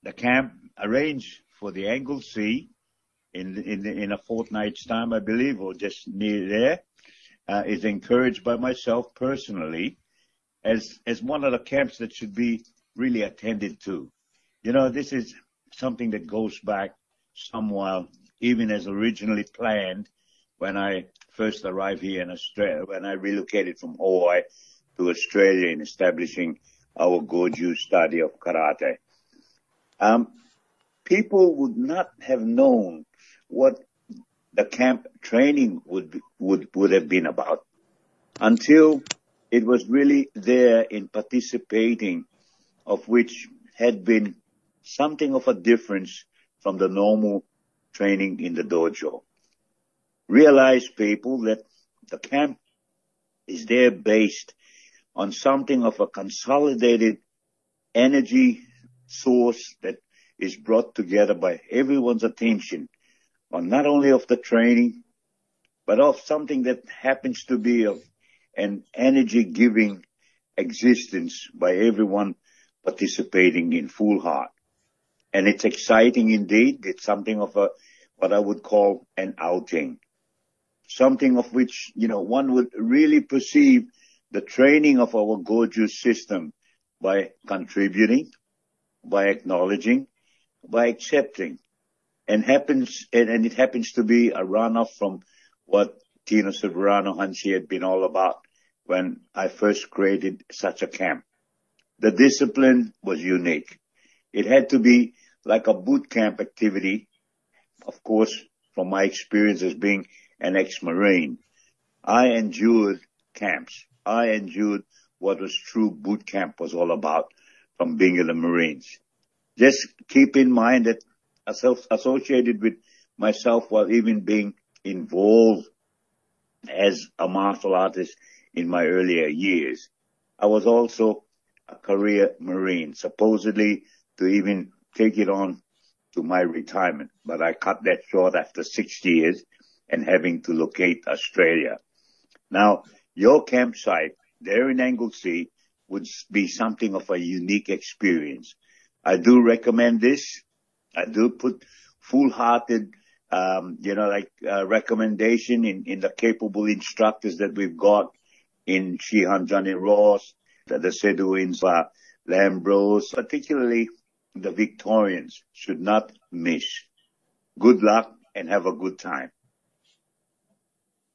the camp arranged for the Anglesea in a fortnight's time, I believe, or just near there, is encouraged by myself personally as one of the camps that should be really attended to. You know, this is something that goes back some while, even as originally planned when I first arrived here in Australia, when I relocated from Hawaii to Australia in establishing our Goju study of karate. People would not have known what the camp training would have been about until it was really there in participating, of which had been something of a difference from the normal training in the dojo. Realize, people, that the camp is there based on something of a consolidated energy source that is brought together by everyone's attention on not only of the training, but of something that happens to be of an energy-giving existence by everyone participating in full heart. And it's exciting indeed. It's something of what I would call an outing. Something of which, one would really perceive the training of our Goju system by contributing, by acknowledging, by accepting. And it happens to be a runoff from what Tino Severano Hanshi had been all about when I first created such a camp. The discipline was unique. It had to be like a boot camp activity. Of course, from my experience as being an ex-Marine, I endured camps. I endured what was true boot camp was all about from being in the Marines. Just keep in mind that associated with myself while even being involved as a martial artist in my earlier years, I was also a career Marine, supposedly to even take it on to my retirement. But I cut that short after 6 years and having to locate Australia. Now, your campsite there in Anglesea would be something of a unique experience. I do recommend this. I do put full-hearted, recommendation in the capable instructors that we've got in Shihan Johnny Ross, the Seduins, Lambros, particularly the Victorians should not miss. Good luck and have a good time.